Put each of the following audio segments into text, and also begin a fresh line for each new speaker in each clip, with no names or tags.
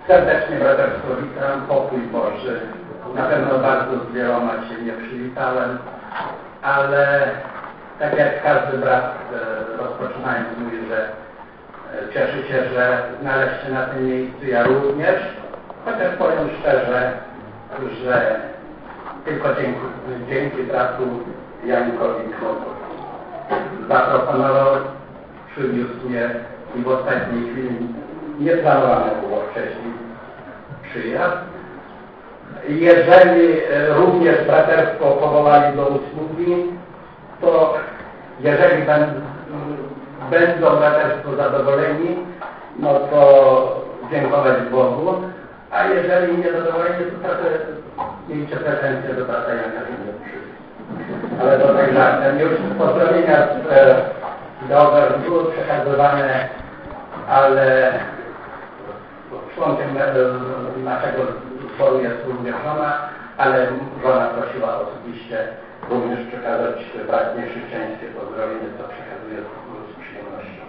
Serdecznie braterstwo witam, pokój Boży. Na pewno bardzo z wieloma się nie przywitałem, ale tak jak każdy brat rozpoczynając mówi, że cieszy się, że znaleźć się na tym miejscu, ja również. Chociaż powiem szczerze, że tylko dzięki bratu Jankowi Knotowi zaproponował, przywiózł mnie i w ostatniej chwili nieplanowane było wcześniej przyjazd. Jeżeli również braterstwo powołali do usługi, to jeżeli będą braterstwo zadowoleni, no to dziękować Bogu, a jeżeli niezadowoleni, to trochę miejcie pretensje do brata Janka, że nie przyjdzie. Ale to tak żartem. Już pozdrowienia do były przekazywane, ale członkiem naszego zboru jest również żona, ale żona prosiła osobiście również przekazać brat nieszczęście pozdrowienie, co przekazuję z przyjemnością.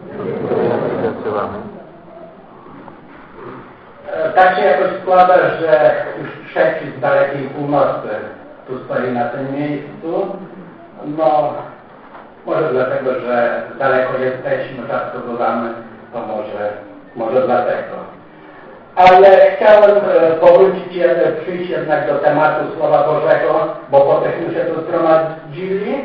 Tak się jakoś składa, że już trzeci z dalekiej północy tu stoi na tym miejscu. No, może dlatego, że daleko jesteśmy, rzadko bywamy, to może dlatego. Ale chciałem przyjść jednak do tematu Słowa Bożego, bo po tośmy się tu zgromadzili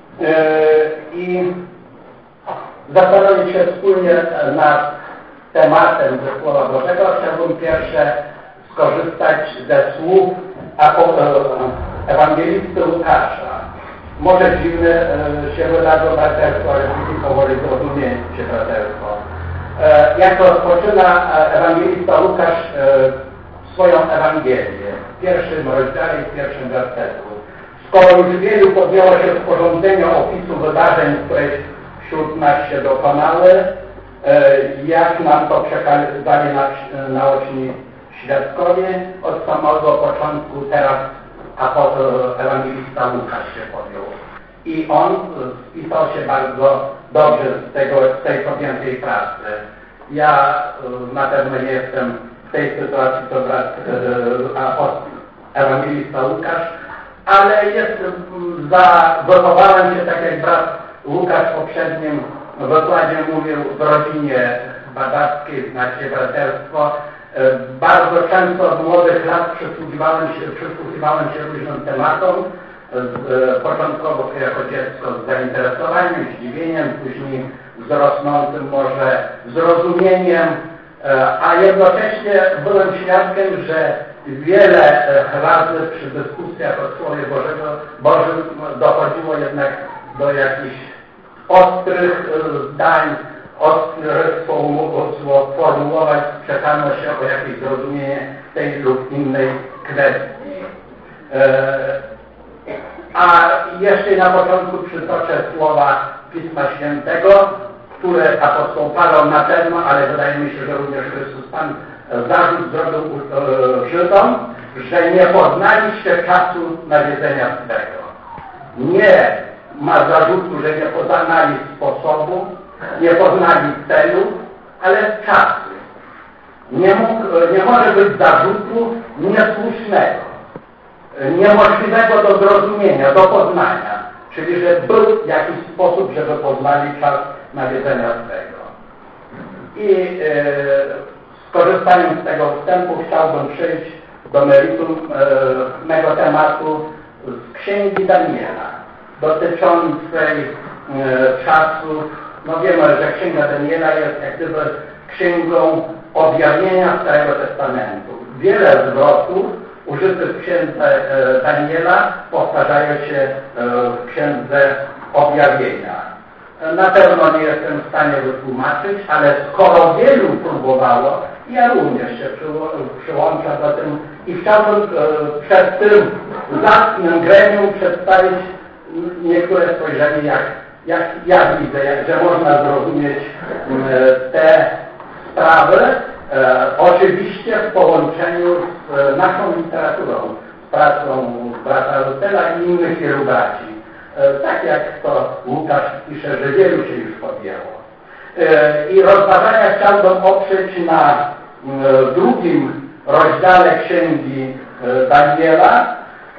i zastanowić się wspólnie nad tematem ze Słowa Bożego. Chciałbym pierwsze skorzystać ze słów ewangelisty Łukasza. Może dziwne się wydarzą braterstwo, ale później powoli zrozumiecie braterstwo. Jak rozpoczyna ewangelista Łukasz swoją Ewangelię w pierwszym rozdziale i w pierwszym wersetku. Skoro już wielu podjęło się sporządzenia opisu wydarzeń, które wśród nas się dokonały, jak nam to przekazali naoczni świadkowie, od samego początku teraz ewangelista Łukasz się podjął. I on spisał się bardzo dobrze z tej podjętej pracy. Ja na pewno nie jestem w tej sytuacji, co brat ewangelista Łukasz, ale wychowałem się, tak jak brat Łukasz w poprzednim wykładzie mówił, w rodzinie badackiej, znacie braterstwo. Bardzo często od młodych lat przysłuchiwałem się różnym tematom. Początkowo jako dziecko z zainteresowaniem, zdziwieniem, później z rosnącym może zrozumieniem, a jednocześnie byłem świadkiem, że wiele razy przy dyskusjach o Słowie Bożym dochodziło jednak do jakichś ostrych zdań, ostrych sformułowań, sprzeczano się o jakieś zrozumienie tej lub innej kwestii. A jeszcze na początku przytoczę słowa Pisma Świętego, które apostoł Paweł na pewno, ale wydaje mi się, że również Chrystus Pan zarzut zrobił Żydom, że nie poznaliście czasu nawiedzenia swego. Nie ma zarzutu, że nie poznali sposobu, nie poznali celu, ale czasu. Nie może być zarzutu niesłusznego, niemożliwego do zrozumienia, do poznania, czyli że był jakiś sposób, żeby poznali czas nawiedzenia swego. I skorzystając z tego wstępu chciałbym przejść do meritum mego tematu z Księgi Daniela dotyczącej czasów. No wiemy, że Księga Daniela jest jak gdyby księgą objawienia Starego Testamentu. Wiele zwrotów użytych w Księdze Daniela powtarzają się w Księdze Objawienia. Na pewno nie jestem w stanie wytłumaczyć, ale skoro wielu próbowało, ja również się przyłączam do tym i chciałbym przed tym zacnym gremium przedstawić niektóre spojrzenie, jak ja widzę, że można zrozumieć te sprawy, oczywiście w połączeniu z naszą literaturą, z pracą brata Luthera i innych wielu braci. Tak jak to Łukasz pisze, że wielu się już podjęło. I rozważania chciałbym oprzeć na w drugim rozdziale Księgi Daniela,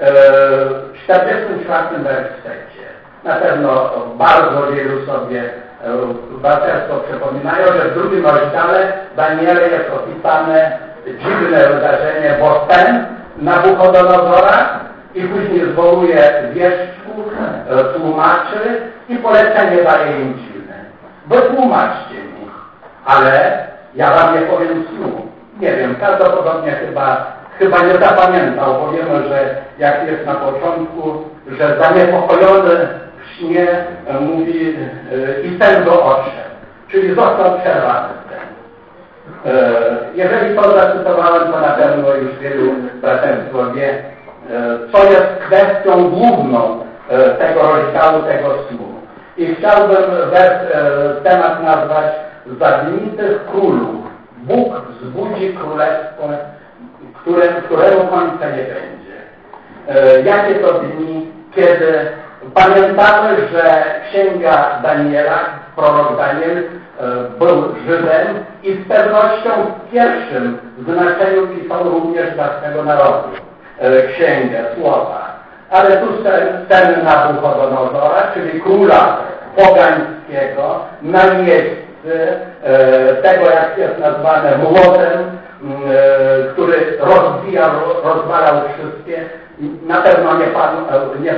w 44 wersecie. Na pewno bardzo wielu sobie braterstwo przypominają, że w drugim rozdziale Daniela jest opisane dziwne wydarzenie, bo ten Nabuchodonozora i później zwołuje wieszczków, tłumaczy i polecenie daje im dziwne. Wytłumaczcie mi, ale ja wam nie powiem snu. Nie wiem, prawdopodobnie chyba nie zapamiętał, bo wiemy, że jak jest na początku, że zaniepokojony w śnie mówi i sen go odszedł, czyli został przerwany sen. Jeżeli to zacytowałem, to na pewno już wielu braterstwo wie, co jest kwestią główną tego rozdziału, tego snu. I chciałbym temat nazwać Zagnitych Królów. Bóg wzbudzi królestwo, któremu końca nie będzie. Jakie to dni, kiedy pamiętamy, że Księga Daniela, prorok Daniel był Żydem i z pewnością w pierwszym znaczeniu pisał również dla swego narodu księgę, słowa. Ale tu sen Nabuchodonozora, czyli króla pogańskiego, na miejscu tego, jak jest nazwane, młotem, który rozwalał wszystkie, na pewno nie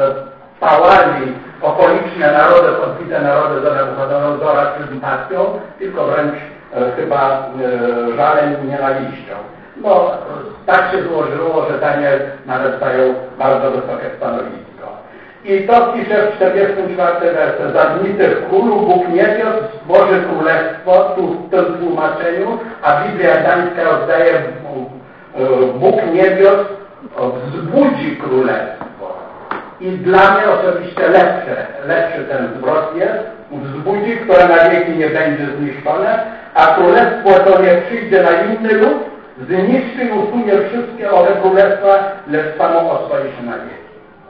pałali okoliczne narody, podbite narody do Nabuchodonozora sympatią, tylko wręcz chyba żalem i nienawiścią. No, tak się złożyło, że Daniel nawet zajął bardzo wysokie stanowisko. I to pisze w 44 wersie. Zagnitych królów Bóg niebios stworzy królestwo, tu w tym tłumaczeniu, a Biblia Gdańska oddaje Bóg niebios wzbudzi królestwo. I dla mnie osobiście lepszy ten zwrot jest, wzbudzi, które na wieki nie będzie zniszczone, a królestwo to nie przyjdzie na inny lud, zniszczy i usunie wszystkie owe królestwa, lecz samo ostoi się na wieki.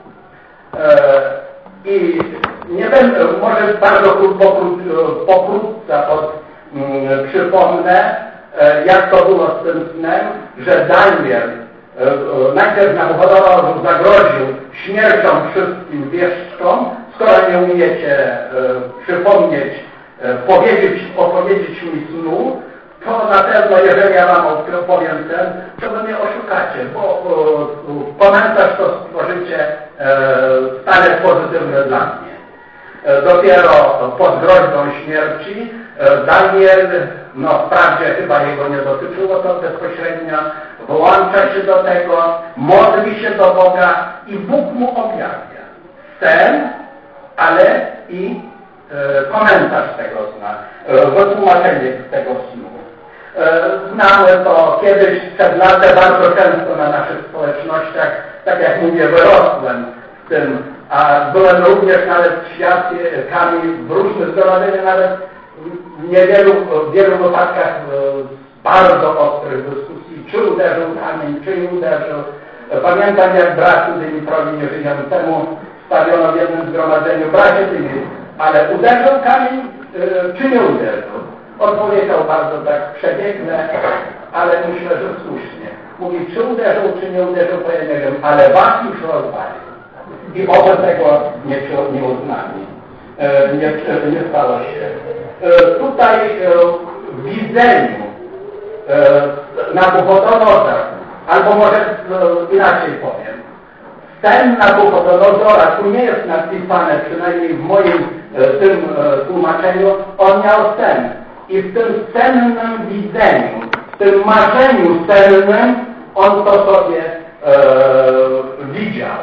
I nie będę, może bardzo pokrótce przypomnę, jak to było z tym snem, że Daniel najpierw Nabuchodonozor zagroził śmiercią wszystkim wieszczkom, skoro nie umiecie przypomnieć, opowiedzieć mi snu, to na pewno, jeżeli ja wam opowiem ten, to wy mnie oszukacie, bo komentarz to stworzycie stale pozytywny dla mnie. Dopiero pod groźbą śmierci Daniel, no wprawdzie chyba jego nie dotyczyło to bezpośrednio, włącza się do tego, modli się do Boga i Bóg mu objawia sen, ale i komentarz tego sna, wytłumaczenie tego snu. Znamy to kiedyś przed latem bardzo często na naszych społecznościach, tak jak mówię, wyrosłem w tym, a byłem również nawet świadkami w różnych zgromadzeniach, nawet w wielu wypadkach bardzo ostrych dyskusji, czy uderzył kamień, czy nie uderzył. Pamiętam, jak braci Dymitrowi nieżyjącemu stawiono w jednym zgromadzeniu: bracie Dymitr, ale uderzył kamień, czy nie uderzył? Odpowiedział bardzo tak przebiegle, ale myślę, że słusznie. Mówi, czy uderzył, czy nie uderzył, to ja nie wiem, ale was już rozwalił. I oby tego nie uznali. Nie stało się. Tutaj w widzeniu Nabuchodonozor, albo może inaczej powiem, sen Nabuchodonozora, tu nie jest napisane, przynajmniej w moim tym tłumaczeniu, on miał sen. I w tym sennym widzeniu, w tym marzeniu sennym, on to sobie widział.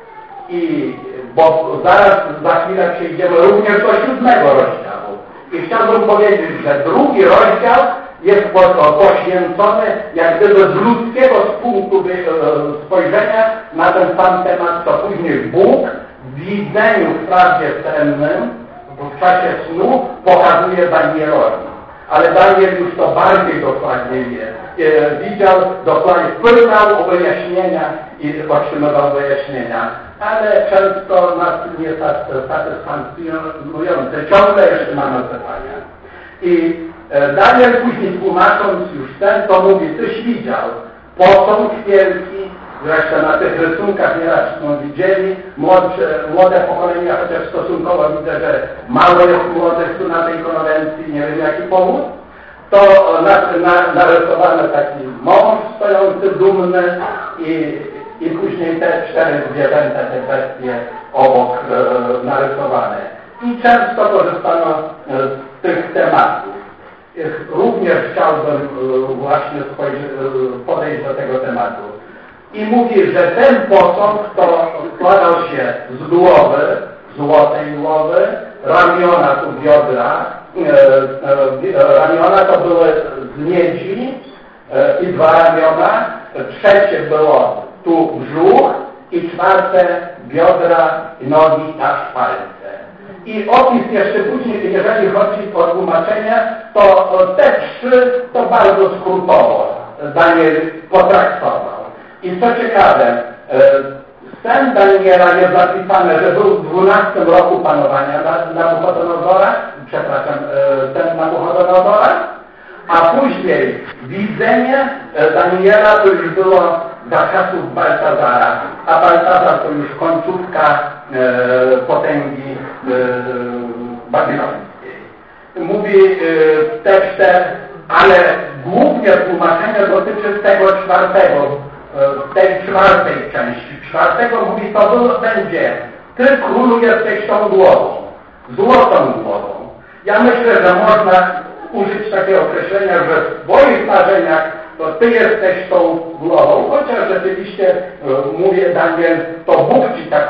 Bo zaraz za chwilę przejdziemy również do 7 rozdziału. I chciałbym powiedzieć, że drugi rozdział jest poświęcony jak gdyby z ludzkiego punktu spojrzenia na ten sam temat, co później Bóg w widzeniu wprawdzie sennym, w czasie snu pokazuje Danielowi. Ale Daniel już to bardziej dokładnie wie. Widział dokładnie, pytał o wyjaśnienia i otrzymywał wyjaśnienia. Ale często nas nie satysfakcjonujące. Ciągle jeszcze mamy pytania. I Daniel później tłumacząc już ten, to mówi, tyś widział posąg wielki, zresztą na tych rysunkach nieraz widzieli, młode pokolenia, chociaż stosunkowo widzę, że mało jest młodych tu na tej konwencji, nie wiem jaki powód, to narysowano taki mąż stojący dumny i później te 4 zwierzęta, te bestie obok narysowane. I często korzystano z tych tematów. Również chciałbym właśnie podejść do tego tematu. I mówi, że ten posąg to składał się z głowy, złotej głowy, ramiona tu biodra, ramiona to były z miedzi i 2 ramiona, trzecie było tu brzuch i 4 biodra, nogi aż palce. I opis jeszcze później, jeżeli chodzi o tłumaczenie, to te 3 to bardzo skrótowo Daniel potraktował. I co ciekawe, sen Daniela jest zapisane, że był w 12 roku panowania Nabuchodonozora, sen Nabuchodonozora, a później widzenie Daniela to już było za czasów Baltazara, a Baltazar to już końcówka potęgi babilońskiej. Mówi tekście, ale głównie tłumaczenie dotyczy tego 4, tej 4 części. 4 mówi, to będzie, ty królu jesteś tą głową, złotą głową. Ja myślę, że można użyć takiego określenia, że w swoich marzeniach to ty jesteś tą głową, chociaż rzeczywiście, mówię Daniel, to Bóg ci tak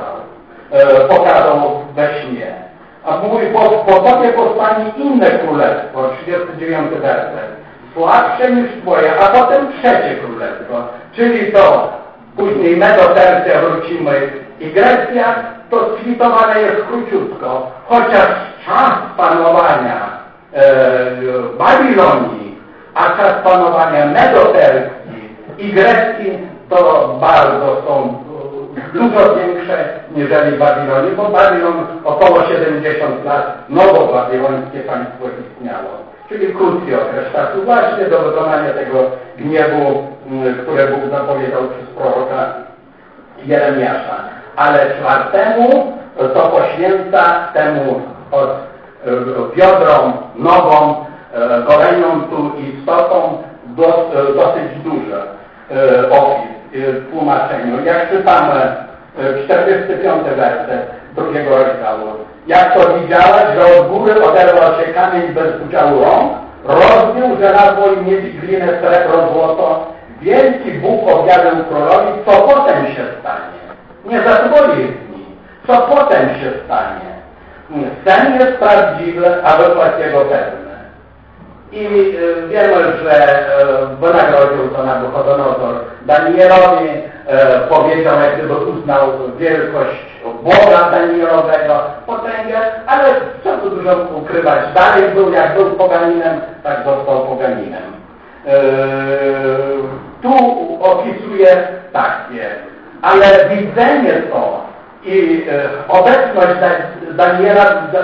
pokazał we śnie. A mówi, po tobie powstanie inne królestwo, 39 werset, słabsze niż twoje, a potem 3 królestwo, czyli to później Medo-Persja wrócimy i Grecja, to skwitowane jest króciutko, chociaż czas panowania Babilonii, a czas panowania Medo-Persji i Grecji to bardzo są dużo większe niżeli Babilonii, bo Babilon około 70 lat nowo-babilońskie państwo istniało, czyli krótki okres czasu właśnie do wykonania tego gniewu, które Bóg zapowiedział przez proroka Jeremiasza. Ale 4 to poświęca temu od biodrom, nogom, goleniom tu i stopom dosyć duży opis w tłumaczeniu. Jak czytamy 45 werset 2 rozdziału. Jak to widziałeś, że od góry oderwał się kamień bez udziału rąk, rozbił żelazo i miedź, glinę, srebro, złoto. Wielki Bóg objawił królowi, co potem się stanie. Nie za swoich dni. Co potem się stanie. Sen jest prawdziwy, a wykład jego pewny. I wiemy, że wynagrodził to Nabuchodonozor Danielowi, powiedział, jak gdyby uznał wielkość Boga Danielowego, potęgę, ale co tu dużo ukrywać, dalej był, jak był poganinem, tak został poganinem. Tu opisuje takie, ale widzenie to i obecność Daniela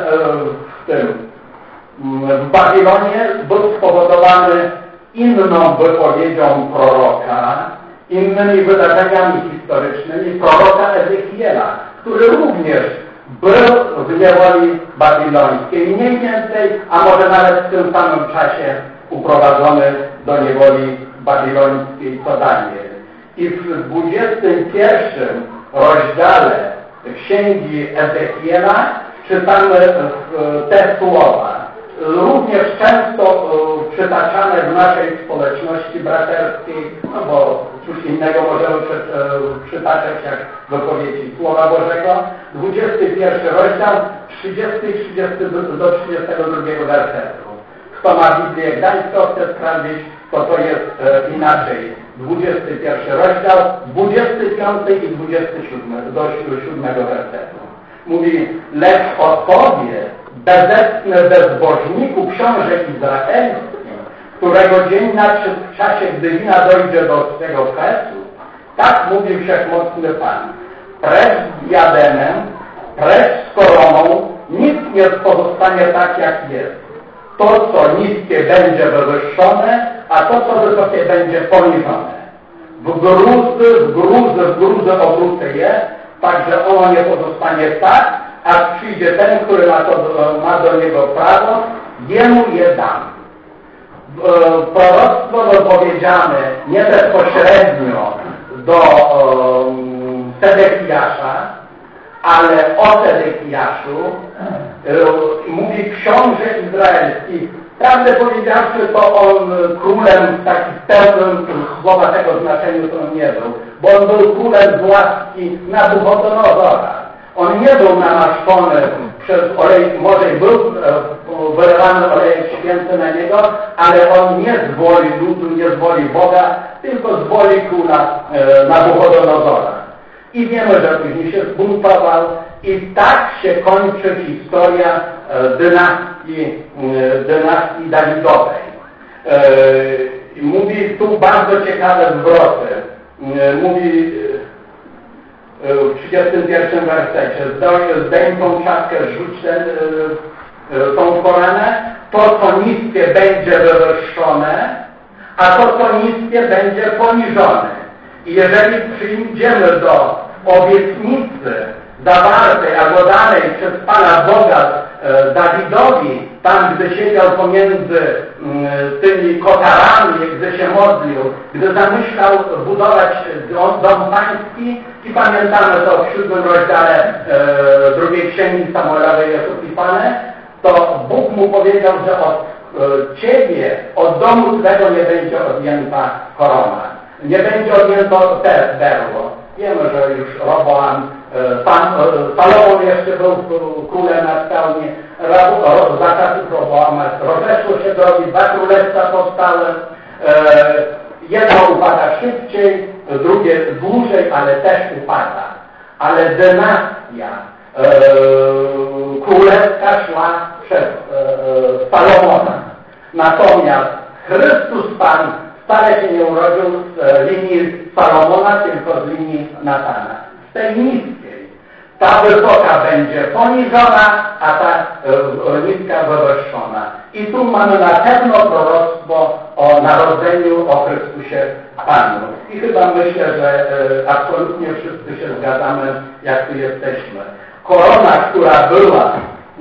w Babilonie był spowodowany inną wypowiedzią proroka, innymi wydarzeniami historycznymi proroka Ezechiela, który również był w niewoli babilońskiej, mniej więcej, a może nawet w tym samym czasie uprowadzony do niewoli babilońskiej co Daniel. I w 21 rozdziale Księgi Ezechiela czytamy te słowa. Również często przytaczane w naszej społeczności braterskiej, no bo cóż innego możemy przytaczać jak wypowiedzi Słowa Bożego. 21 rozdział, 30 do 32 wersetu. Kto ma Biblię Gdańską, chce sprawdzić, to jest inaczej. 21 rozdział, 25 i 27 do 7 wersetu. Mówi, lecz o tobie, bezecny bezbożniku, książę izraelski, którego dzień nadszedł w czasie, gdy wina dojdzie do swego kresu, tak mówi Wszechmocny Pan. Precz z diademem, precz z koroną, nic nie pozostanie tak, jak jest. To, co niskie, będzie wywyższone, a to, co wysokie, będzie poniżone. W gruzę obrócę je, tak że ono nie pozostanie tak, aż przyjdzie ten, który ma do niego prawo, jemu je dam. Proroctwo wypowiedziane nie bezpośrednio do Sedekiasza, ale o Sedekiaszu mówi książę izraelski. Prawdę powiedziawszy, to on królem w takim pełnym słowa tego znaczeniu to on nie był, bo on był królem z łaski Nabuchodonozora. On nie był namaszczony przez olej, może był wylewany olejek święty na niego, ale on nie z woli ludu, nie z woli Boga, tylko z woli króla Nabuchodonozora. I wiemy, że później się zbuntował i tak się kończy historia dynastii Dawidowej. Mówi tu bardzo ciekawe zwroty. Mówi w 31 wersecie: zdejm tą czapkę, rzuć tą koronę, to co niskie będzie wywyższone, a to co niskie będzie poniżone. I jeżeli przyjdziemy do obietnicy zawartej albo danej przez Pana Boga Dawidowi, tam gdy siedział pomiędzy tymi kotarami, gdy się modlił, gdy zamyślał budować dom pański, i pamiętamy to w 7 rozdziale drugiej księgi Samuelowej jest opisane, to Bóg mu powiedział, że od ciebie, od domu twego nie będzie odjęta korona. Nie będzie odjęto berło. Wiemy, że już Roboam, Salomon jeszcze był królem na pełni, za czasów Roboama rozeszło się drogi, 2 królestwa powstały, jedno upada szybciej, drugie dłużej, ale też upada. Ale dynastia królewska szła przez Salomona. Natomiast Chrystus Pan wcale się nie urodził z linii Salomona, tylko z linii Natana. Z tej niskiej. Ta wysoka będzie poniżona, a ta niska wywyższona. I tu mamy na pewno proroctwo o narodzeniu, o Chrystusie Panu. I chyba myślę, że absolutnie wszyscy się zgadzamy, jak tu jesteśmy. Korona, która była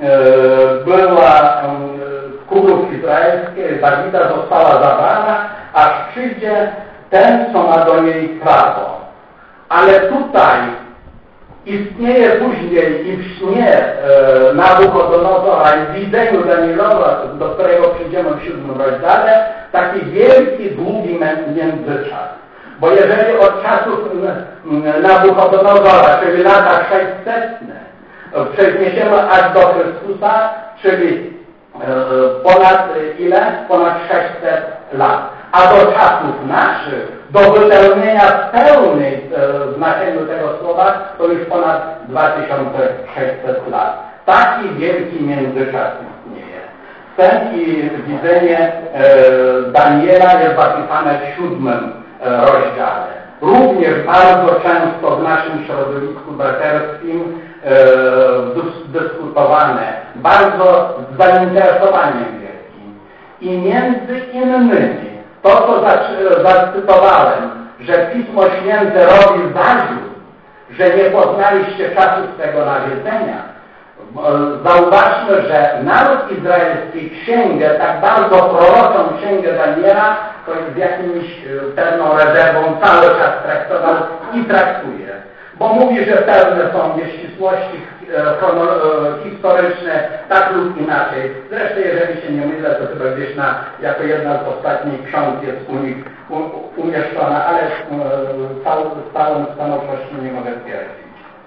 królów izraelskich, Dawida, została zabrana, aż przyjdzie ten, co ma do niej prawo. Ale tutaj istnieje później i w śnie Nabuchodonozora i w widzeniu Danielowa, do którego przyjdziemy w 7 rozdziale, taki wielki, długi międzyczas. Bo jeżeli od czasów Nabuchodonozora, czyli lata 600, przeniesiemy aż do Chrystusa, czyli ponad ile? Ponad 600 lat. A do czasów naszych, do wypełnienia w pełnej znaczeniu tego słowa, to już ponad 2600 lat. Taki wielki międzyczas istnieje. Sen i widzenie Daniela jest zapisane w 7 rozdziale. Również bardzo często w naszym środowisku braterskim dyskutowane, bardzo z zainteresowaniem wielkim. I między innymi to, co zacytowałem, że Pismo Święte robi zarzut, że nie poznaliście czasu swego nawiedzenia. Zauważmy, że naród izraelski księgę, tak bardzo proroczą księgę Daniela, to jest z jakimś pewną rezerwą cały czas traktował i traktuje. Bo mówi, że pewne są nieścisłości historyczne, tak lub inaczej. Zresztą, jeżeli się nie mylę, to chyba gdzieś jako jedna z ostatnich ksiąg jest u nich umieszczona, ale z całą stanowczością nie mogę stwierdzić.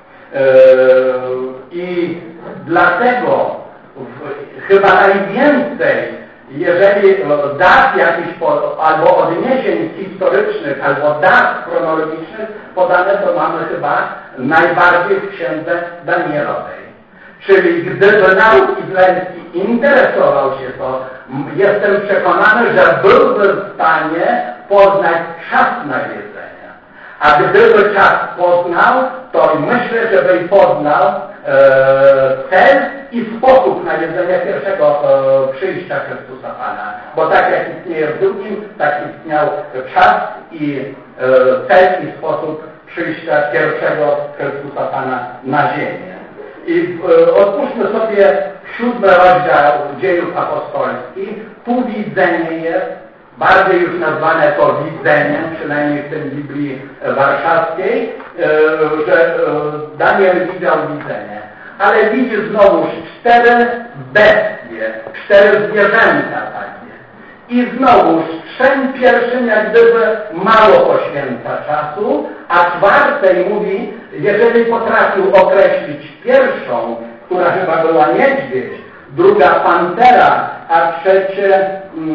I dlatego chyba najwięcej, jeżeli dat jakichś albo odniesień historycznych, albo dat chronologicznych podane, to mamy chyba najbardziej w księdze Danielowej. Czyli gdyby naród izraelski interesował się to, jestem przekonany, że byłby w stanie poznać czas nawiedzenia. A gdyby czas poznał, to myślę, że by poznał cel i sposób najedzenia pierwszego przyjścia Chrystusa Pana. Bo tak jak istnieje w drugim, tak istniał czas i cel i sposób przyjścia pierwszego Chrystusa Pana na ziemię. I otwórzmy sobie 7 rozdział Dziejów Apostolskich. Tu widzenie jest, bardziej już nazwane to widzeniem, przynajmniej w tym Biblii Warszawskiej, że Daniel widział widzenie. Ale widzi znowuż 4 bestie, 4 zwierzęta takie. I znowuż trzem pierwszym jak gdyby mało poświęca czasu, a 4 mówi, jeżeli potrafił określić pierwszą, która chyba była niedźwiedź, druga pantera, a trzecie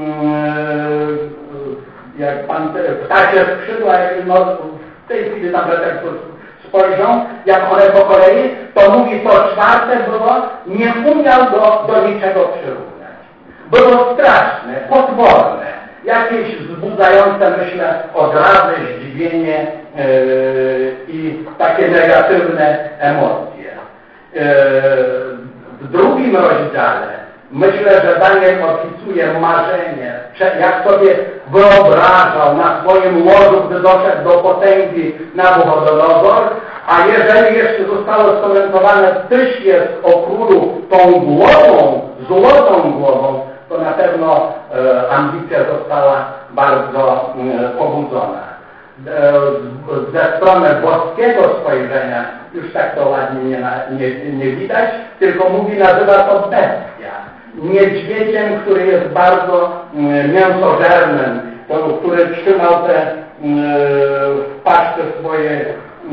jak ptasie skrzydła, no w tej chwili tam tak spojrzą, jak one po kolei, to mówi to 4 było, nie umiał go do niczego przyrównać. Było straszne, potworne, jakieś wzbudzające, myślę, odrazy, zdziwienie i takie negatywne emocje. W drugim rozdziale myślę, że Daniel opisuje marzenie, jak sobie wyobrażał na swoim łożu, gdy doszedł do potęgi Nabuchodonozor, a jeżeli jeszcze zostało skomentowane, Tyś jest o królu tą głową, złotą głową, to na pewno ambicja została bardzo pobudzona. Ze strony boskiego spojrzenia już tak to ładnie nie widać, tylko mówi, nazywa to bestia. Niedźwiedziem, który jest bardzo mięsożernym, który trzymał te w paszczy swoje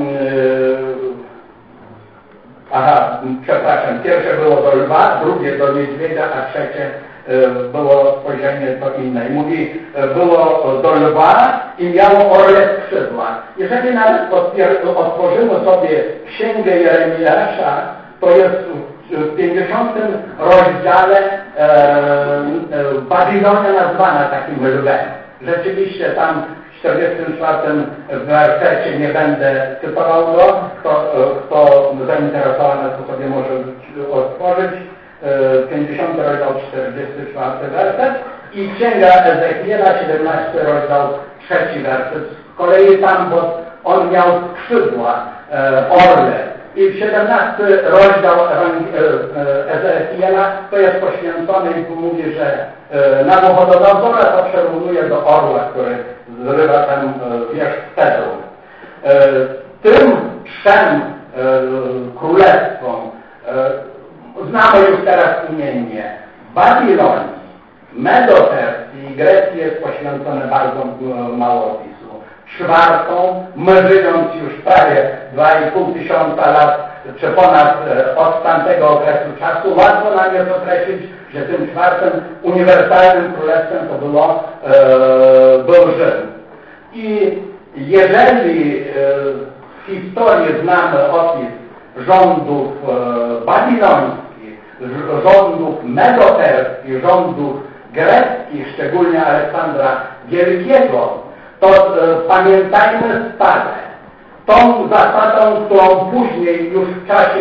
pierwsze było do lwa, drugie do niedźwiedzia, a trzecie było spojrzenie to inne. I mówi, było do lwa i miało orle skrzydła. Jeżeli nawet otworzymy sobie Księgę Jeremiasza, to jest w 50 rozdziale Babilonia nazwana takim lwem. Rzeczywiście tam w 44 wersecie nie będę cytował go, kto zainteresowany, to sobie może otworzyć. 50 rozdział 44 werset i Księga Ezechiela 17 rozdział 3 werset. Z kolei tam, bo on miał skrzydła orle i w 17 rozdział Ezechiela to jest poświęcony i tu mówi, że Nabuchodonozora to przyrównuje do orła, który zrywa tam wierzch cedru. Tym 3 królestwom znamy już teraz imiennie Babilonii, Medo-Persji i Grecji jest poświęcone bardzo mało opisu. 4, my żyjąc już prawie 2,5 tysiąca lat, czy ponad od tamtego okresu czasu, łatwo nam jest określić, że tym 4 uniwersalnym królestwem to był Rzym. I jeżeli w historii znamy opis rządów babilońskich, rządów medo-perskich, rządów greckich, szczególnie Aleksandra Wielkiego, to pamiętajmy stale. Tą zasadą, którą później już w czasie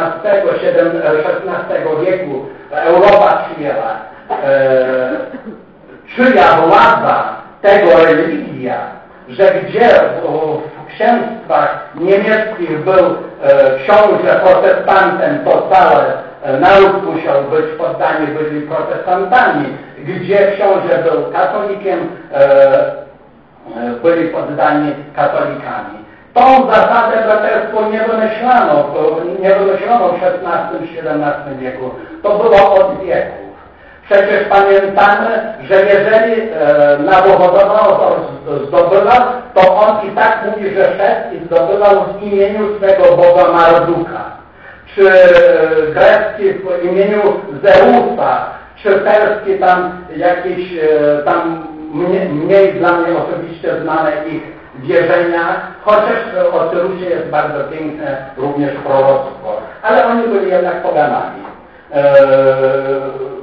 XVI wieku Europa przyjęła, czyja władza, tego religia, że gdzie w księstwach niemieckich był książę protestantem, to cały naród musiał być, poddani byli protestantami. Gdzie książę był katolikiem, byli poddani katolikami. Tą zasadę braterstwo nie wymyślono w XVI-XVII wieku. To było od wieków. Przecież pamiętamy, że jeżeli Nabuchodonozor zdobywał, to on i tak mówi, że szedł i zdobywał w imieniu swego Boga Marduka. Czy grecki w imieniu Zeusa, czy perski tam jakieś mniej dla mnie osobiście znane ich wierzenia, chociaż o Cyrusie jest bardzo piękne również proroctwo. Ale oni byli jednak poganami.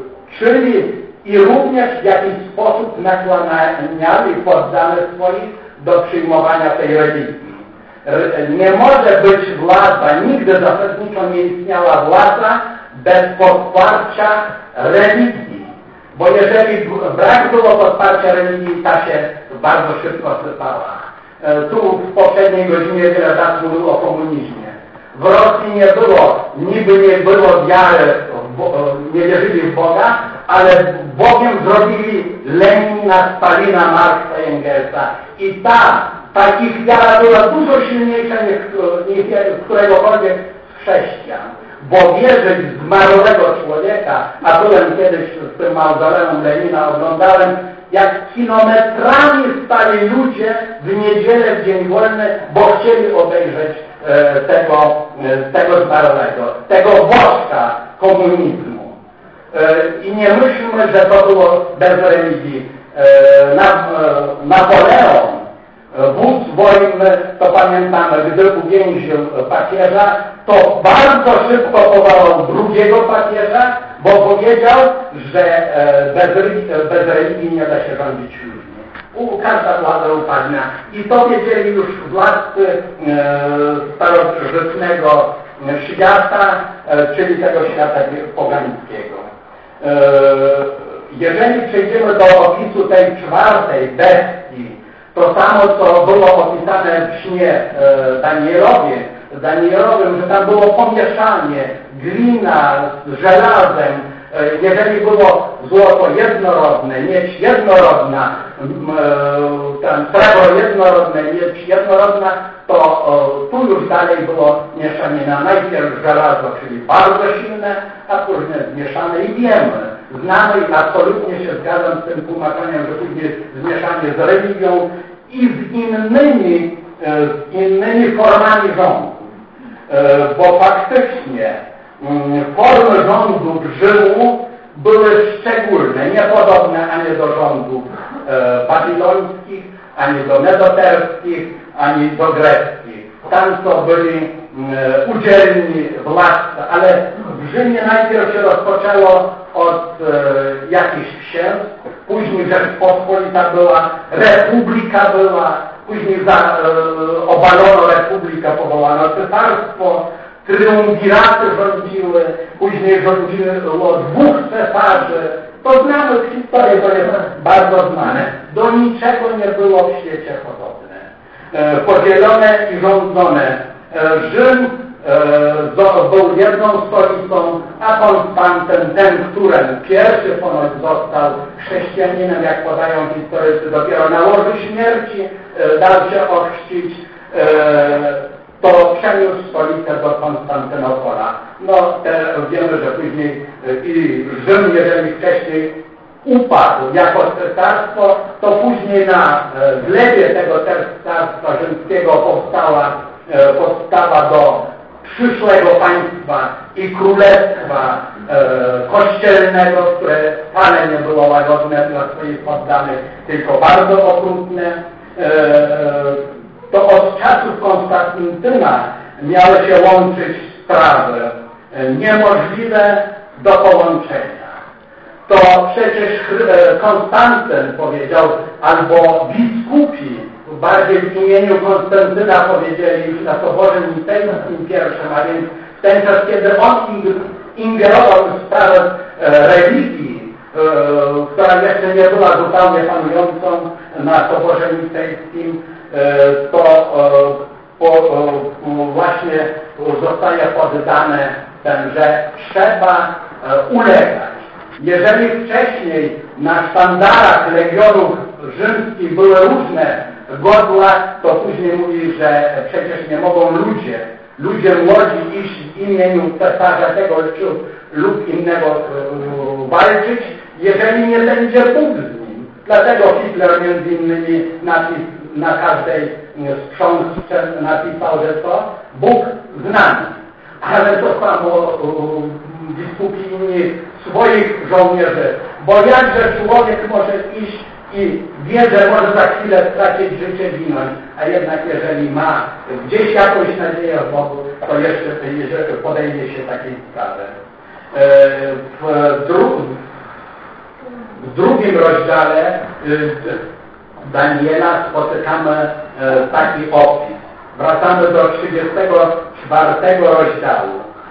Czyli i również w jakiś sposób nakłaniali poddanych swoich do przyjmowania tej religii. Nie może być władza, nigdy zasadniczo nie istniała władza bez poparcia religii. Bo jeżeli brak było poparcia religii, ta się bardzo szybko sypała. Tu w poprzedniej godzinie wiele razy mówił o komunizmie. W Rosji niby nie było wiary, nie wierzyli w Boga, ale Bogiem zrobili Lenina, Stalina, Marksa i Engelsa. I ta ich wiara była dużo silniejsza niż któregokolwiek z chrześcijan. Bo wierzyć w zmarłego człowieka, a byłem kiedyś z tym mauzoleum Lenina, oglądałem, jak kilometrami stali ludzie w niedzielę, w dzień wolny, bo chcieli obejrzeć tego zmarłego, tego władca komunizmu. I nie myślmy, że to było bez religii. Napoleon, wódz wojenny, to pamiętamy, gdy uwięził papieża, to bardzo szybko powołał drugiego papieża, bo powiedział, że bez religii nie da się rządzić ludźmi. Każda władza upadnie. I to wiedzieli już władcy starożytnego świata, czyli tego świata pogańskiego. Jeżeli przejdziemy do opisu tej czwartej bestii, to samo, co było opisane w śnie Danielowym, że tam było pomieszanie, glina z żelazem. Jeżeli było złoto jednorodne, miedź jednorodna, srebro jednorodne, miedź jednorodna, to tu już dalej było mieszanina. Najpierw żelazo, czyli bardzo silne, a później zmieszane i wiemy. Znamy i absolutnie się zgadzam z tym tłumaczeniem, że później zmieszanie z religią i z innymi formami rządu. Bo faktycznie formy rządów Rzymu były szczególne, niepodobne ani do rządów babilońskich, ani do medoperskich, ani do greckich. Tam to byli udzielni władcy, ale w Rzymie najpierw się rozpoczęło od jakichś księstw, później Rzeczpospolita była, republika była, później obalono republikę, powołano cesarstwo, triumviraty rządziły, później rządziło dwóch cesarzy. To znamy z historii, to jest bardzo znane. Do niczego nie było w świecie podobne. Podzielone i rządzone. Rzym był jedną stolicą, a Konstantyn, ten, którym pierwszy ponoć został chrześcijaninem, jak podają historycy, dopiero na łożu śmierci dał się ochrzcić, to przeniósł stolicę do Konstantynopola. No, wiemy, że później i Rzym, jeżeli wcześniej upadł jako cesarstwo, to później na glebie tego cesarstwa rzymskiego powstała do przyszłego państwa i królestwa kościelnego, które wcale nie było łagodne dla swoich poddanych, tylko bardzo okrutne. To od czasów Konstantyna miały się łączyć sprawy niemożliwe do połączenia. To przecież Konstantyn powiedział, albo biskupi bardziej w imieniu Konstantyna powiedzieli już na Soborze Nicejskim pierwszym, a więc w ten czas, kiedy on ingerował w sprawę religii, która jeszcze nie była zupełnie panującą na Soborze Nicejskim, to właśnie zostaje poddane tym, że trzeba ulegać. Jeżeli wcześniej na sztandarach legionów rzymskich były różne godła, to później mówi, że przecież nie mogą ludzie młodzi iść w imieniu cesarza tego lub innego walczyć, jeżeli nie będzie Bóg z nim. Dlatego Hitler między innymi na każdej sprzątce napisał, że to Bóg z nami. Ale to samo biskupi inni swoich żołnierzy, bo jakże człowiek może iść i wie, że może za chwilę stracić życie, ginąć, a jednak jeżeli ma gdzieś jakąś nadzieję w Bogu, to jeszcze podejmie się takiej sprawy. W drugim rozdziale Daniela spotykamy taki opis. Wracamy do 34 rozdziału.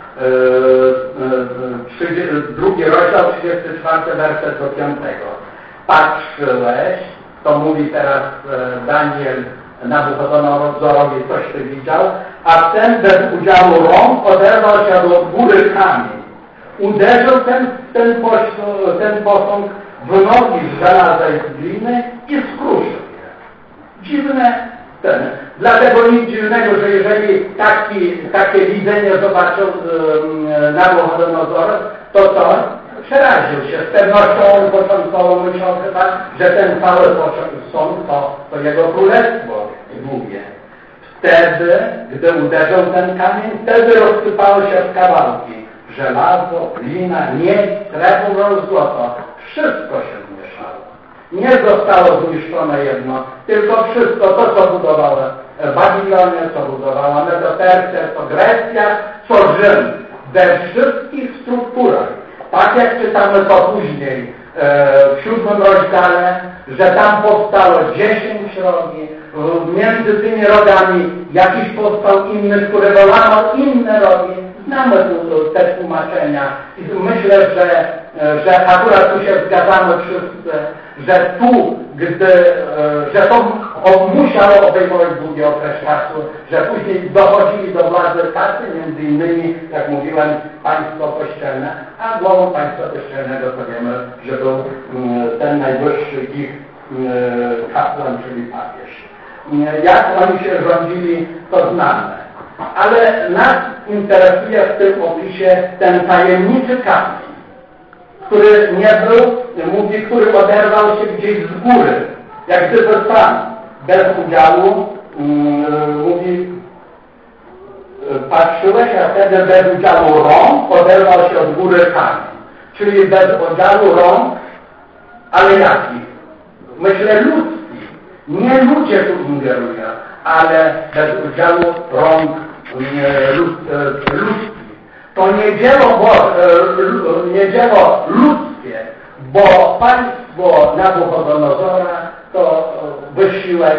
Drugi rozdział, 34 werset do 5. Patrzyłeś, to mówi teraz Daniel Nabuchodonozorowi, coś ty widział, a ten bez udziału rąk oderwał się od góry kamień. Uderzył ten posąg w nogi z żelaza i z gliny i skruszył je. Dziwne ten. Dlatego nic dziwnego, że jeżeli takie widzenie zobaczył Nabuchodonozor, to przeraził się. Z pewnością on początkowo myślał chyba, że ten cały sąd to jego królestwo długie. Wtedy, gdy uderzył ten kamień, wtedy rozsypały się w kawałki. Żelazo, glina, miedź, srebro, złoto. Wszystko się zmieszało. Nie zostało zniszczone jedno, tylko wszystko to, co budowała Babilonia, co budowała Medo-Persja, co Grecja, co Rzym. We wszystkich strukturach. Tak jak czytamy to później w 7 rozdziale, że tam powstało 10 rogi, między tymi rogami jakiś powstał inny, który wyłamał inne rogi. Znamy te tłumaczenia i myślę, że akurat tu się zgadzamy wszyscy, że że to musiało obejmować długi okres czasu, że później dochodzili do władzy tacy, między innymi, jak mówiłem, państwo kościelne, a głową państwa kościelnego to wiemy, że był ten najwyższy ich kapłan, czyli papież. Jak oni się rządzili, to znamy. Ale nas interesuje w tym opisie ten tajemniczy kamień, który nie był, mówi, który oderwał się gdzieś z góry, jak gdyby sam, bez udziału, mówi, patrzyłeś, a wtedy bez udziału rąk oderwał się od góry kamień. Czyli bez udziału rąk, ale jakich? Myślę ludzkich. Nie ludzie tu ingerują, ale bez udziału rąk ludzkich. To nie dzieło ludzkie, bo państwo Nabuchodonozora to wysiłek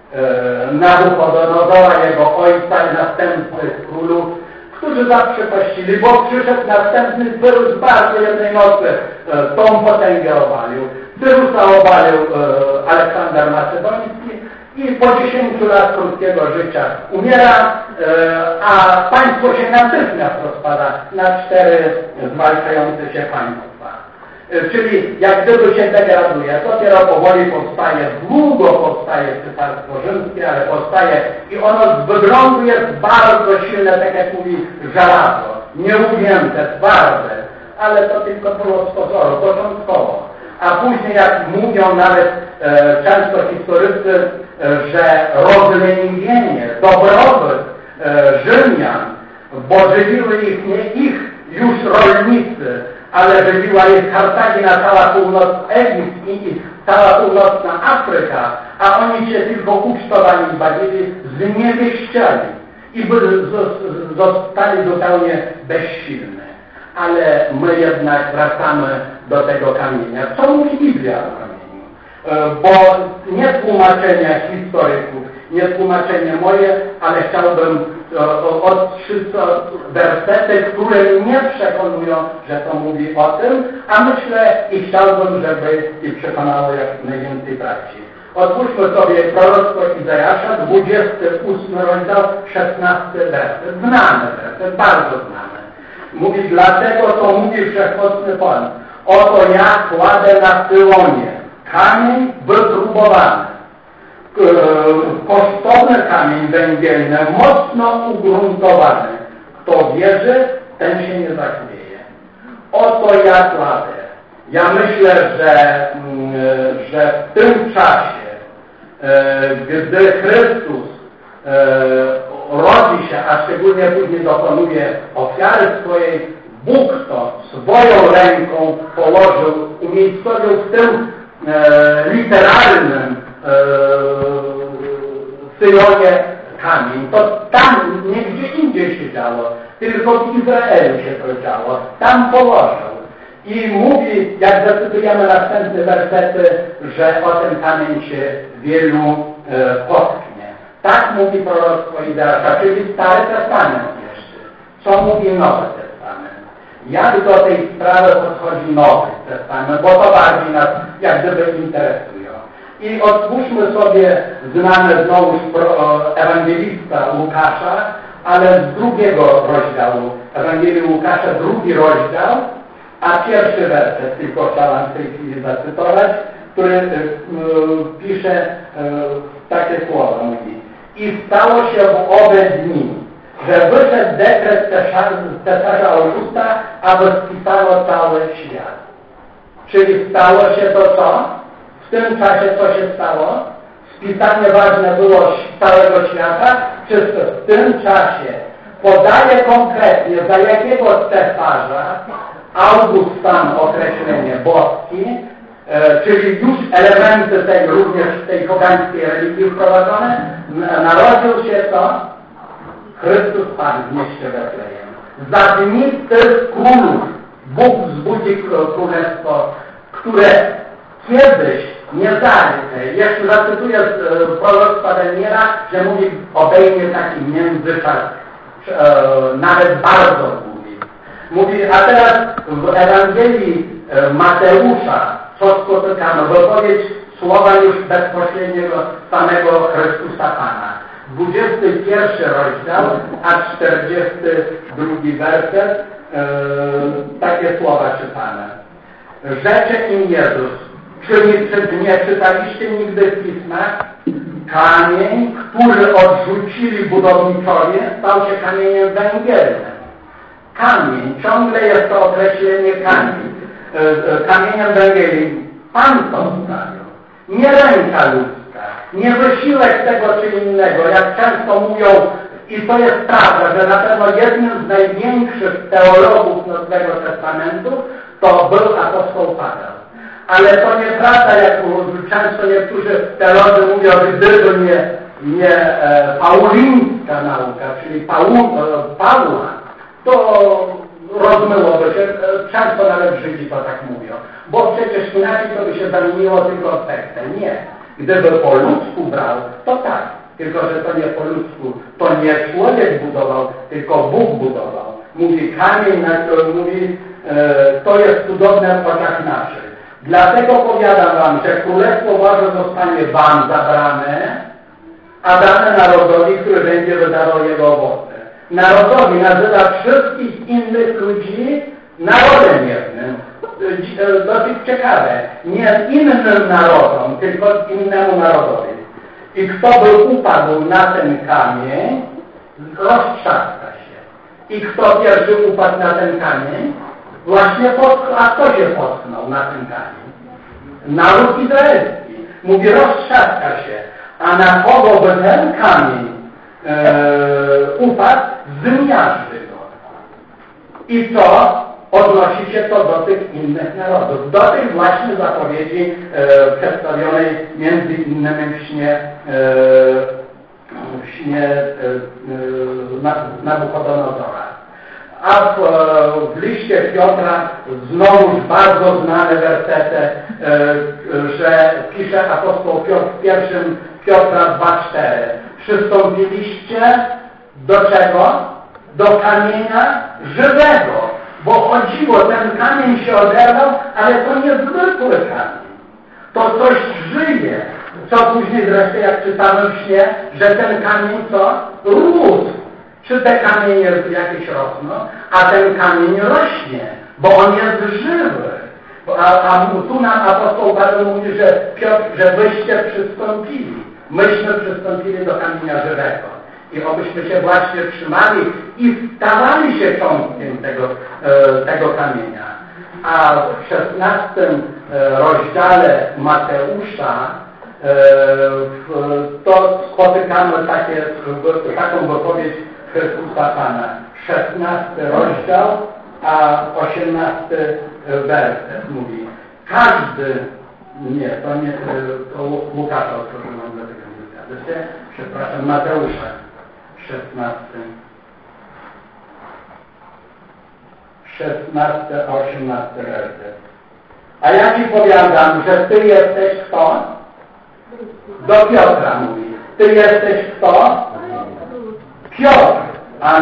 Nabuchodonozora, jego ojca i następnych królów, którzy zaprzepaścili, bo przyszedł następny Cyrus bardzo jednej nocy, tą potęgę obalił. Cyrusa obalił Aleksander Macedoński i po 10 lat krótkiego życia umiera, a państwo się natychmiast rozpada na 4 zwalczające się państwa. Czyli jak gdyby się degraduje, dopiero powoli powstaje, długo powstaje Cesarstwo Rzymskie, ale powstaje i ono z wyglądu jest bardzo silne, tak jak mówi żelazo, nieugięte, twarde, ale to tylko było z pozoru, początkowo. A później, jak mówią nawet często historycy, że rozleniwienie, dobrobyt Rzymian, bo żywiły ich nie ich już rolnicy, ale żywiła ich Kartagina, cała północna Egipt i cała północna Afryka, a oni się tylko ucztowali i bawili, zniewieściali i zostali zupełnie bezsilni. Ale my jednak wracamy do tego kamienia. Co mówi Biblia o kamieniu? Bo nie tłumaczenie historyków, nie tłumaczenie moje, ale chciałbym odczytać wersety, które mnie przekonują, że to mówi o tym, a myślę i chciałbym, żeby i przekonało jak najwięcej braci. Otwórzmy sobie proroctwo Izajasza, 28 rozdział, 16 werset. Znany werset, bardzo znany. Mówi, dlatego to mówi Wszechmocny Pan. Oto ja kładę na Syłonie kamień wypróbowany, kosztowny kamień węgielny, mocno ugruntowany. Kto wierzy, ten się nie zachwieje. Oto ja kładę. Ja myślę, że w tym czasie, gdy Chrystus rodzi się, a szczególnie później dokonuje ofiary swojej, Bóg to swoją ręką położył, umiejscowił w tym literalnym Syjonie kamień. To tam, nie gdzie indziej się działo, tylko w Izraelu się to działo. Tam położył. I mówi, jak zacytujemy następne wersety, że o ten kamień się wielu potknie. Tak mówi proroctwo Izajasza, czyli Stary Testament jeszcze. Co mówi Nowy Testament? Jak do tej sprawy podchodzi Nowy Testament, bo to bardziej nas jak gdyby interesuje. I otwórzmy sobie znane znowuż ewangelista Łukasza, ale z drugiego rozdziału Ewangelii Łukasza, drugi rozdział, a pierwszy werset tylko chciałam w tej chwili zacytować, który pisze takie słowa, mówi: i stało się w owe dni, że wyszedł dekret cesarza Augusta, aby spisano cały świat. Czyli stało się to co? W tym czasie co się stało? Spisanie ważne było całego świata, czy w tym czasie podaje konkretnie, za jakiego cesarza August tam określenie boski, czyli już elementy tej, również tej pogańskiej religii wprowadzone, narodził się to Chrystus Pan w mieście Betlejem. Za dni tych królów Bóg wzbudzi królestwo, które kiedyś niezależnie, jeszcze zacytuję z proroctwa Daniela, że mówi, obejmie taki międzyczas, nawet bardzo mówi. Mówi, a teraz w Ewangelii Mateusza, co spotykamy, wypowiedź słowa już bezpośredniego samego Chrystusa Pana. 21 rozdział, a 42 werset, takie słowa czytane. Rzecze im Jezus, czy nie czytaliście nigdy w pismach? Kamień, który odrzucili budowniczowie, stał się kamieniem węgielnym. Kamień, ciągle jest to określenie kamień. Kamieniem węgielnym. Pan to sprawił. Nie ręka ludzka, nie wysiłek tego czy innego, jak często mówią, i to jest prawda, że na pewno jednym z największych teologów Nowego Testamentu to był apostoł Paweł. Ale to nieprawda, jak często niektórzy teolodzy mówią, gdyby nie paulińska nauka, czyli Pawła, to rozmyłoby się, często nawet Żydzi to tak mówią, bo przecież inaczej to by się zamieniło tylko w tekstem. Nie. Gdyby po ludzku brał, to tak. Tylko, że to nie po ludzku, to nie człowiek budował, tylko Bóg budował. Mówi kamień, mówi, to jest cudowne w oczach naszych. Dlatego powiadam wam, że Królestwo Boże zostanie wam zabrane, a dane narodowi, który będzie wydawał jego owoce. Narodowi nazywa wszystkich innych ludzi narodem jednym. Dosyć ciekawe. Nie innym narodom, tylko innemu narodowi. I kto by upadł na ten kamień, roztrzaska się. I kto pierwszy upadł na ten kamień? Właśnie a kto się potknął na ten kamień? Naród izraelski. Mówi, roztrzaska się. A na kogo by ten kamień upadł? Zmiażdży go. I co? Odnosi się to do tych innych narodów. Do tej właśnie zapowiedzi przedstawionej między innymi w śnie Nabuchodonozora. A w liście Piotra znowuż bardzo znane wersety, że pisze apostoł Piotr w 1 Piotra 2,4. Przystąpiliście do czego? Do kamienia żywego. Bo chodziło, ten kamień się oderwał, ale to nie zwykły kamień. To coś żyje. Co później zresztą, jak czytamy w śnie, że ten kamień co? Rósł. Czy te kamienie jakieś rosną? A ten kamień rośnie, bo on jest żywy. A tu nam apostoł Paweł mówi, że Piotr, że wyście przystąpili. Myśmy przystąpili do kamienia żywego. I obyśmy się właśnie trzymali i stawali się cząstkiem tego kamienia. A w 16 rozdziale Mateusza to spotykamy taką wypowiedź Chrystusa Pana. 16 rozdział, a 18 werset mówi. Każdy, nie, to Łukasza otworzyłem, dlatego nie zgadza się. Przepraszam, Mateusza. 16, 18 werset. A ja ci powiadam, że ty jesteś kto? Do Piotra mówi. Ty jesteś kto? Piotr. A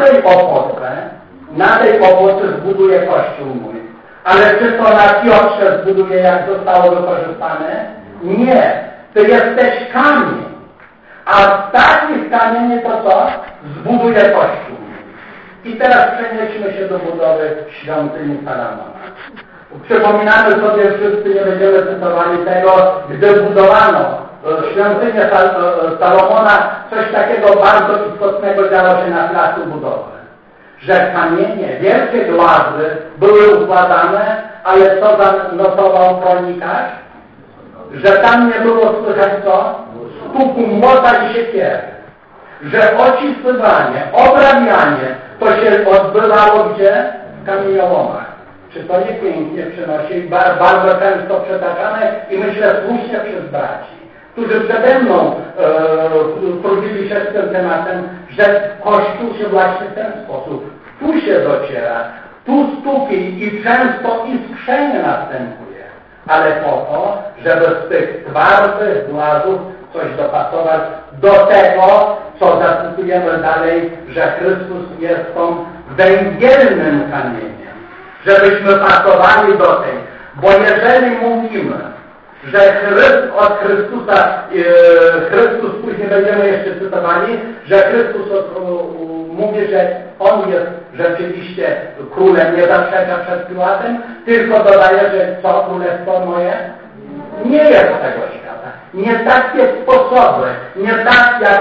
na tej opoce zbuduje Kościół mój. Ale czy to na Piotrze zbuduje, jak zostało wykorzystane? Nie. Ty jesteś kamień. A z takich kamieni to co? Zbuduje Kościół. I teraz przenieśmy się do budowy świątyni Salomona. Przypominamy sobie wszyscy, nie będziemy cytowali tego, gdy budowano świątynię Salomona, coś takiego bardzo istotnego działo się na placu budowy. Że kamienie, wielkie głazy były układane, ale co zanotował kronikarz? Że tam nie było słychać co? Stuku młota i siekiery. Że ocisywanie, obrabianie to się odbywało gdzie? W kamieniołomach. Czy to nie pięknie przynosi? Bardzo często przetaczane i myślę słusznie przez braci, którzy przede mną trudzili się z tym tematem, że Kościół się właśnie w ten sposób, tu się dociera, tu stuki i często iskrzenie następuje, ale po to, żeby z tych twardych głazów coś dopasować do tego, co zacytujemy dalej, że Chrystus jest tą węgielnym kamieniem. Żebyśmy pasowali do tej. Bo jeżeli mówimy, że od Chrystusa, Chrystus, później będziemy jeszcze cytowali, że Chrystus mówi, że On jest rzeczywiście królem, nie zaprzecza przed Piłatem, tylko dodaje, że co królestwo moje? Nie jest tego świata. Nie takie sposoby, nie tak jak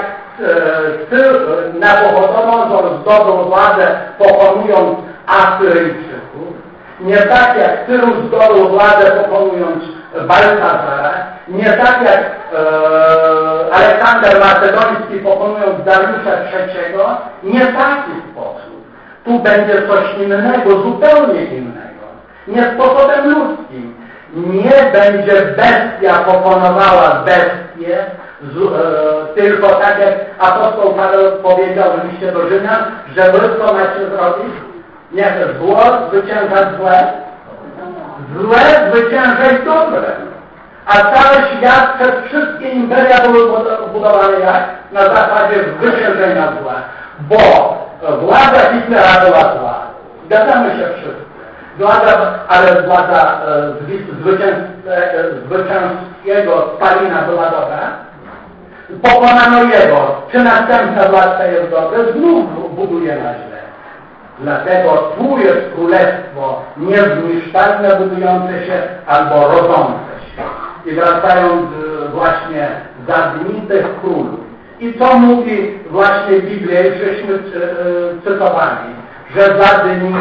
Nabuchodonozor zdobył władzę, pokonując Asyryjczyków, nie tak jak Cyrus zdobył władzę, pokonując Baltazara, nie tak jak Aleksander Macedoński, pokonując Dariusza III, nie taki sposób. Tu będzie coś innego, zupełnie innego. Nie sposobem ludzkim. Nie będzie bestia pokonywała bestię, tylko tak jak apostoł Paweł powiedział w liście do Rzymian, że wy co macie zrobić? Nie, zło zwyciężać złe, złe zwyciężać dobre. A cały świat, przez wszystkie imperia były budowane jak? Na zasadzie zwyciężenia zła. Bo władza Hitlera była zła. Zgadzamy się wszyscy. Ale władza zwycięskiego Stalina była dobra. Pokonano jego. Czy następna władca jest dobra? Znów buduje na źle. Dlatego tu jest królestwo niezniszczalne, budujące się albo rodzące się. I wracając właśnie za dni tych królów. I co mówi właśnie Biblia, już żeśmy cytowali, że za dni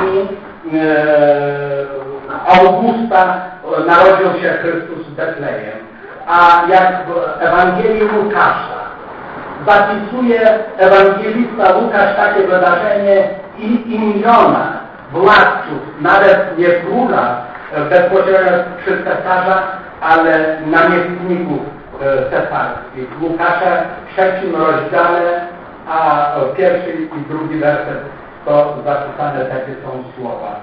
Augusta narodził się Chrystus w Betlejem. A jak w Ewangelii Łukasza zapisuje ewangelista Łukasz takie wydarzenie i imiona władców, nawet nie króla bezpośrednio przy cesarza, ale namiestników cesarskich. Łukasza w 3 rozdziale, a pierwszy i drugi werset to zapisane takie są słowa.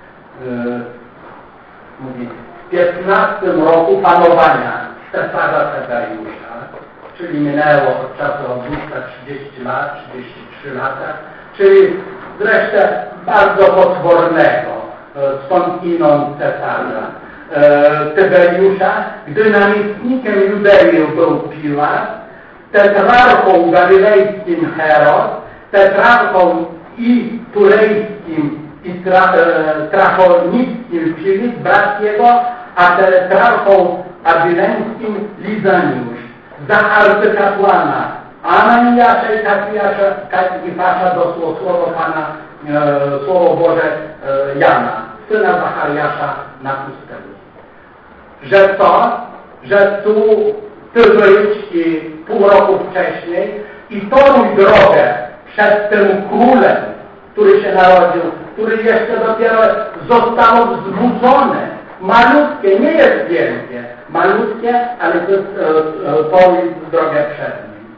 Mówi, w 15 roku panowania cesarza Tyberiusza, czyli minęło od czasu Augusta 30 lat, 33 lata, czyli zresztą bardzo potwornego, skądinąd cesarza Tyberiusza, gdy namiestnikiem Judei był Piłat, tetrarchą galilejskim Herod, tetrarchą i turejskim i trachonickim Filip, brat jego, a tetrarchą abileńskim Lizaniusz, za arcykapłana Ananiasza i Kajfasza doszło słowo Pana, słowo Boże Jana, syna Zachariasza na pustyni. Że to, że tu ty wyjdź i pół roku wcześniej i toruj drogę przed tym królem, który się narodził, który jeszcze dopiero zostało wzbudzone. Malutkie, nie jest wielkie, malutkie, ale to toruj drogę przed nim.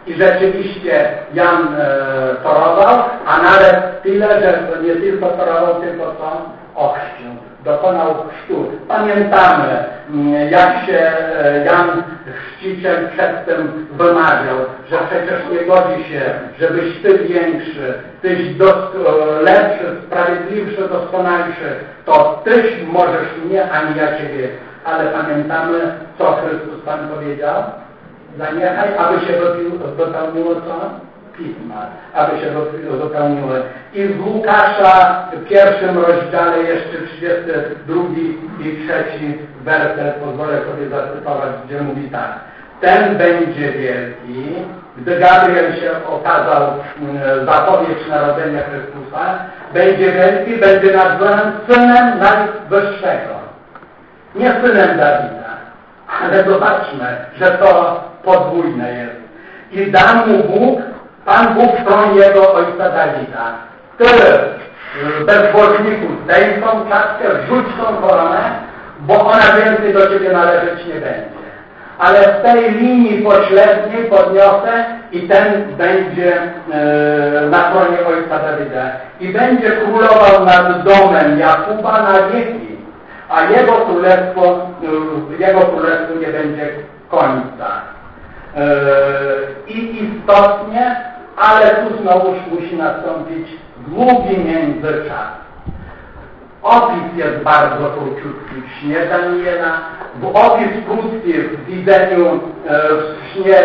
I rzeczywiście Jan torował, a nawet tyle, że nie tylko torował, tylko co? Ochrzcił. Dokonał chrztu. Pamiętamy, jak się Jan Chrzciciel przedtem wymawiał, że przecież nie godzi się, żebyś Ty większy, Tyś lepszy, sprawiedliwszy, doskonalszy, to Tyś możesz mnie, a nie ja Ciebie. Ale pamiętamy, co Chrystus Pan powiedział? Zaniechaj, aby się dopełniło co? Pisma, aby się dopełniły. I w Łukasza w 1 rozdziale jeszcze 32 i 3 werset, pozwolę sobie zacytować, gdzie mówi tak. Ten będzie wielki, gdy Gabriel się okazał zapowiedź narodzenia Chrystusa, będzie wielki, będzie nazwany Synem Najwyższego. Nie Synem Dawida, ale zobaczmy, że to podwójne jest. I da mu Bóg, Pan Bóg tron jego ojca Dawida. Ty, bezbożniku, zdejm tą czapkę, rzuć tą koronę, bo ona więcej do ciebie należeć nie będzie. Ale w tej linii pośredniej podniosę i ten będzie na tronie ojca Dawida. I będzie królował nad domem Jakuba na wieki, a jego królestwu nie będzie końca. I istotnie, ale tu znowuż musi nastąpić długi międzyczas. Opis jest bardzo króciutki w śnie Daniela, opis krótki w widzeniu w śnie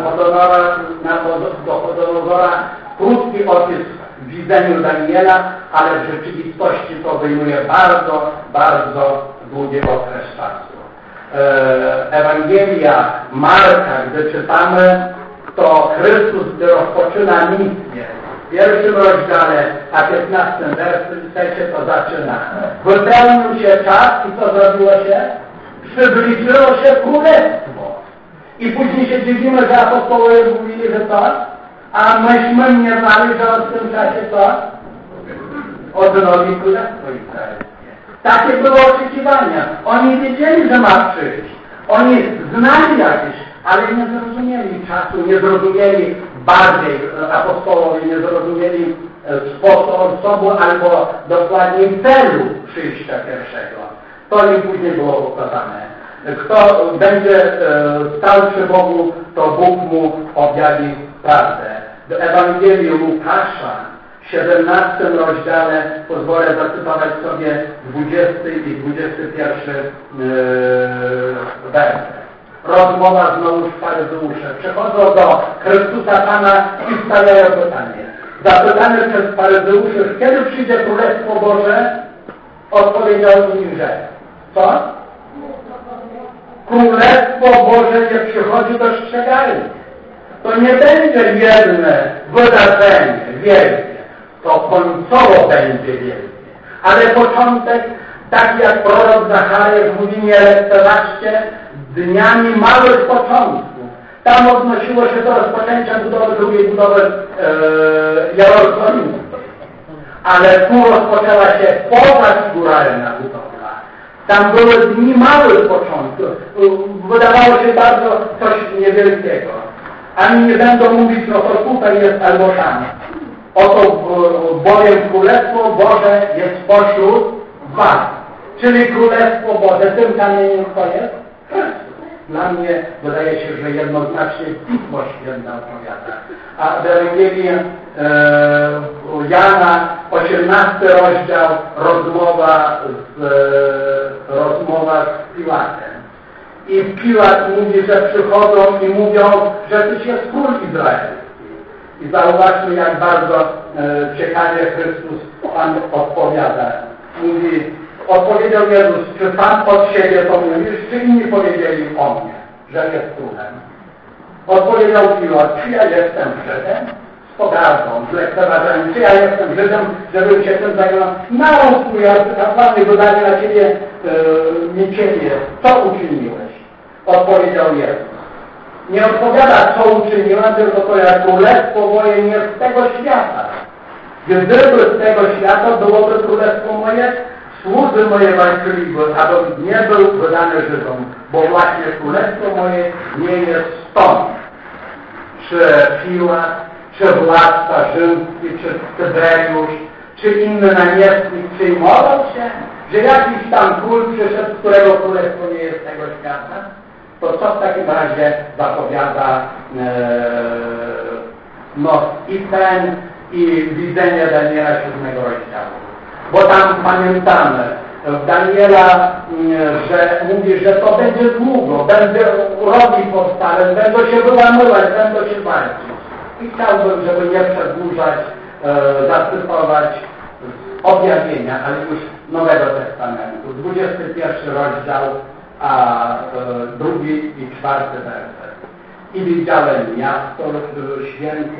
Nabuchodonozora, krótki opis w widzeniu Daniela, ale w rzeczywistości to obejmuje bardzo, bardzo długi okres czasu. Ewangelia Marka, gdy czytamy, to Chrystus, gdy rozpoczyna misję, w 1 rozdziale, a 15 wersecie to zaczyna. Wypełnił się czas i co zrobiło się? Przybliżyło się królestwo. I później się dziwimy, że apostołowie mówili, że to, a myśmy nie znali, że on w tym czasie co? Odnowi królestwo izraelskie. Takie były oczekiwania. Oni wiedzieli, że ma przyjść. Oni znali jakieś, ale nie zrozumieli czasu, nie zrozumieli bardziej, apostołowie nie zrozumieli sposobu albo dokładnie celu przyjścia pierwszego. To im później było pokazane. Kto będzie stał przy Bogu, to Bóg mu objawi prawdę. Do Ewangelii Łukasza w 17 rozdziale pozwolę zacytować sobie 20 i 21 werset. Rozmowa znowu z faryzeuszem. Przychodzą do Chrystusa Pana i stawiają pytanie. Zapytany przez faryzeuszów, kiedy przyjdzie Królestwo Boże, odpowiedział im, że co? Królestwo Boże nie przychodzi dostrzegalnie. To nie będzie jedne wydarzenie wielkie. To końcowo będzie wielkie. Ale początek, tak jak prorok Zachariasz mówi, nie lekceważcie dniami małych początków. Tam odnosiło się do rozpoczęcia budowy, drugiej budowy Jerozolimy. Ale tu rozpoczęła się pozafiguralna budowla. Tam były dni małych początków. Wydawało się bardzo coś niewielkiego. Ani nie będą mówić, no to tutaj jest albo tam. Oto bowiem Królestwo Boże jest pośród was. Czyli Królestwo Boże. Tym kamieniem kto jest? Chrystus. Dla mnie wydaje się, że jednoznacznie Pismo Święte odpowiada. A w Ewangelii Jana, 18 rozdział, rozmowa z Piłatem. I Piłat mówi, że przychodzą i mówią, że Tyś jest król izraelski. I zauważmy, jak bardzo ciekawie Chrystus Pan odpowiada. Mówi, odpowiedział Jezus, czy Pan od siebie to mówisz, czy inni powiedzieli o mnie, że jest królem? Odpowiedział Piłat, czy ja jestem Żydem? Z pogardą, z lekceważeniem, czy ja jestem Żydem, żebym się tym zajął? Naród mój arcykapłani wydali na Ciebie, co uczyniłeś? Odpowiedział Jezus. Nie odpowiada, co uczyniłem, tylko to jak królestwo moje nie z tego świata. Gdyby z tego świata byłoby królestwo moje, służby moje walczyliby, abym nie był wydany Żydom, bo właśnie królestwo moje nie jest stąd. czy Piłat, czy władca rzymski, czy Tyberiusz, czy inny namiestnik przejmował się, że jakiś tam król przyszedł, którego królestwo nie jest tego świata? To co w takim razie zapowiada i ten, i widzenie Daniela 7 rozdziału? Bo tam pamiętamy w Daniela, że mówi, że to będzie długo, będzie rogi powstale, będą się wyłamywać, będą się walczyć. I chciałbym, żeby nie przedłużać, zacytować objawienia, ale już Nowego Testamentu. 21 rozdział, a 2 i 4 werset. I widziałem miasto święte,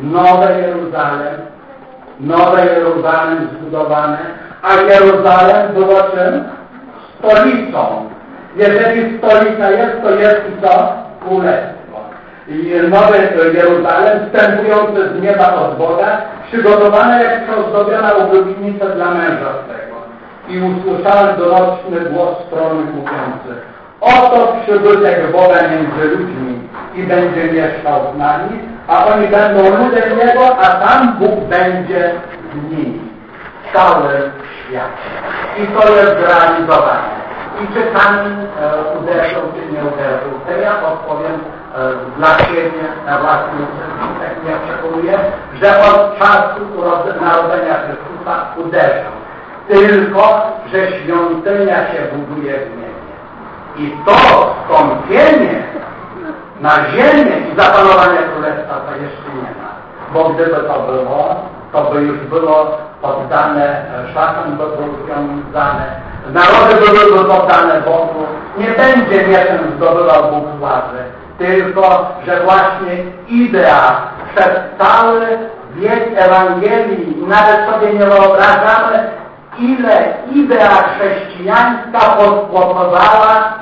Nowe Jeruzalem zbudowane, a Jeruzalem było czym? Stolicą. Jeżeli stolica jest, to jest i co? Królestwo. I Nowy Jeruzalem, wstępujący z nieba od Boga, przygotowane jak przyozdobiona oblubienica dla męża swego. I usłyszałem donośny głos strony mówiący: oto przybytek Boga między ludźmi i będzie mieszkał z nami, a oni będą ludem Jego, a tam Bóg będzie z nimi. Cały świat. I to jest zrealizowane. I czy Pan uderzył, czy nie uderzył? To ja odpowiem dla siebie, na własnym sercu, tak mnie przekonuje, że od czasu narodzenia Chrystusa uderzył. Tylko, że świątynia się buduje w niebie. I to wstąpienie na ziemię i zapanowanie królestwa to jeszcze nie ma. Bo gdyby to było, to by już było poddane, szatan by był związany, narody byłyby poddane Bogu, nie będzie mieczem zdobywał Bóg władzy, tylko, że właśnie idea przez cały wiek Ewangelii, nawet sobie nie wyobrażamy, ile idea chrześcijańska podporowała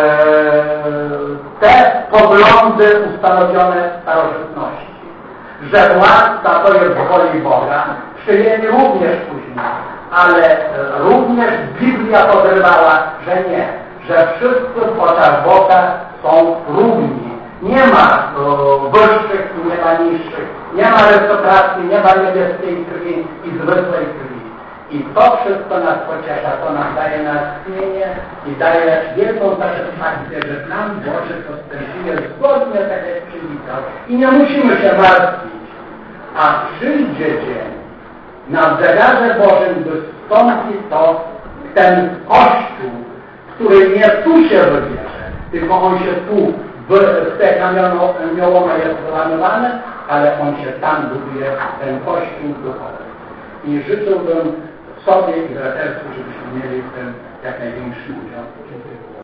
te poglądy ustanowione w starożytności. Że władca to jest woli Boga, przyjęli również później, ale również Biblia podrywała, że nie, że wszyscy w oczach Boga są równi. Nie ma wyższych i nie ma niższych, nie ma arystokracji, nie ma niebieskiej krwi i zwykłej krwi. I to wszystko nas pociesza, to nam daje natchnienie i daje wielką satysfakcję, że Plan Boży postępuje zgodnie tak jak przewidział. I nie musimy się martwić. A przyjdzie dzień, na zegarze Bożym wystąpi ten Kościół, który nie tu się wybierze, tylko on się tu, w te kamiołomy jest wyłamywany, ale on się tam buduje, ten Kościół duchowy. I życzyłbym sobie i braterstwu, żebyśmy mieli w tym jak największy udział.